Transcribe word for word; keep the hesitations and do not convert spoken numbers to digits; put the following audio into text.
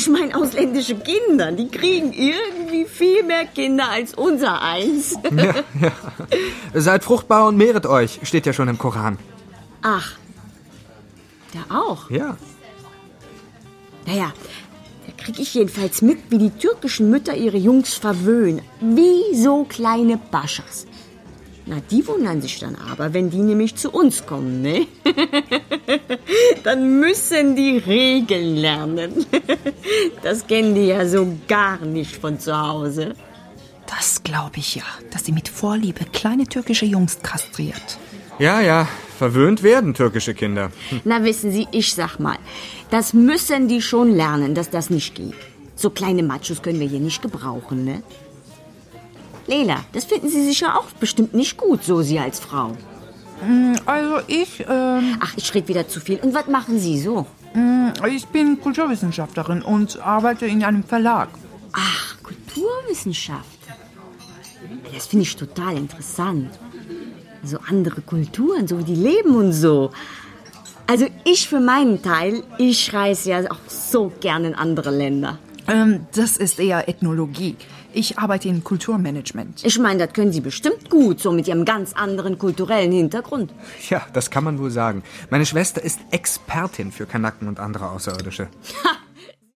Ich meine, ausländische Kinder, die kriegen irgendwie viel mehr Kinder als unser eins. Ja, ja. Seid fruchtbar und mehret euch, steht ja schon im Koran. Ach, da auch? Ja. Naja, da krieg ich jedenfalls mit, wie die türkischen Mütter ihre Jungs verwöhnen. Wie so kleine Baschas. Na, die wundern sich dann aber, wenn die nämlich zu uns kommen, ne? Dann müssen die Regeln lernen. Das kennen die ja so gar nicht von zu Hause. Das glaube ich ja, dass sie mit Vorliebe kleine türkische Jungs kastriert. Ja, ja, verwöhnt werden türkische Kinder. Hm. Na, wissen Sie, ich sag mal, das müssen die schon lernen, dass das nicht geht. So kleine Machos können wir hier nicht gebrauchen, ne? Leila, das finden Sie sicher auch bestimmt nicht gut, so Sie als Frau. Also ich, ähm... Ach, ich rede wieder zu viel. Und was machen Sie so? Ich bin Kulturwissenschaftlerin und arbeite in einem Verlag. Ach, Kulturwissenschaft. Das finde ich total interessant. So andere Kulturen, so wie die leben und so. Also ich für meinen Teil, ich reise ja auch so gerne in andere Länder. Ähm, das ist eher Ethnologie. Ich arbeite in Kulturmanagement. Ich meine, das können Sie bestimmt gut, so mit Ihrem ganz anderen kulturellen Hintergrund. Ja, das kann man wohl sagen. Meine Schwester ist Expertin für Kanaken und andere Außerirdische. Ha,